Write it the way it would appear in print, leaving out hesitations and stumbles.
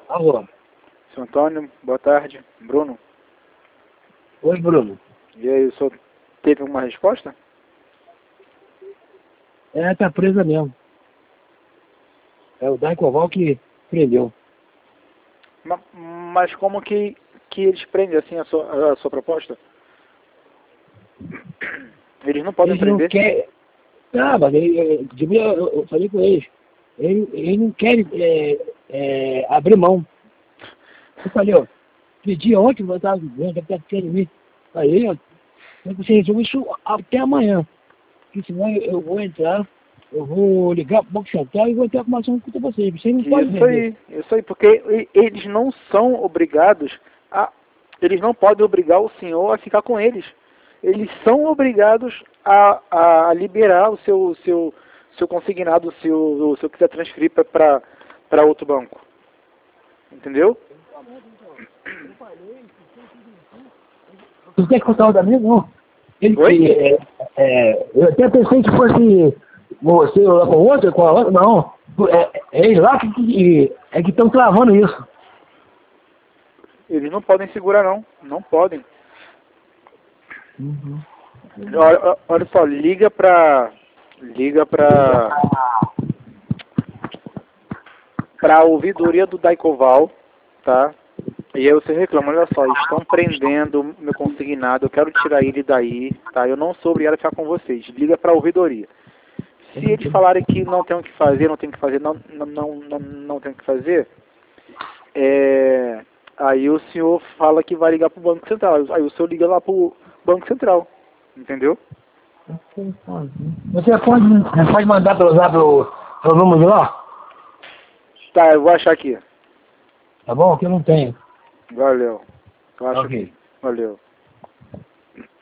Alô. Seu Antônio, boa tarde. Bruno. Oi, Bruno. E aí, o senhor teve alguma resposta? Tá presa mesmo. É o Daicoval que prendeu. Mas como que eles prendem assim a sua proposta? Eles não podem Eles não prender? querem... Ah, mas eu falei com eles. Eles não querem abrir mão. Eu falei, ó, pedi ontem, mas estava vendo, deve estar querendo vir. Aí, ó, você resolve isso até amanhã. Porque senão eu vou entrar, eu vou ligar pro Banco Central e vou ter uma ação contra vocês. Você não pode vender. Isso aí, porque eles não são obrigados eles não podem obrigar o senhor a ficar com eles. Eles são obrigados a liberar o seu consignado se o senhor quiser transferir para outro banco. Entendeu? Você quer escutar o da minha? Não. Oi? Eu até pensei que fosse você lá com outra, com a outra. Não. Eles lá que estão travando isso. Eles não podem segurar não. Não podem. Uhum. Olha só, liga pra ouvidoria do Daicoval, tá? E aí você reclama, olha só, estão prendendo meu consignado, eu quero tirar ele daí, tá? Eu não sou obrigado a ficar com vocês. Liga pra ouvidoria. Se eles falarem que não tem o que fazer, não tem o que fazer, não tem o que fazer, aí o senhor fala que vai ligar pro Banco Central. Aí o senhor liga lá pro Banco Central, entendeu? Você pode mandar para usar pro número de lá? Tá, eu vou achar aqui. Tá bom? Que eu não tenho. Valeu. Eu acho Ok. aqui. Valeu.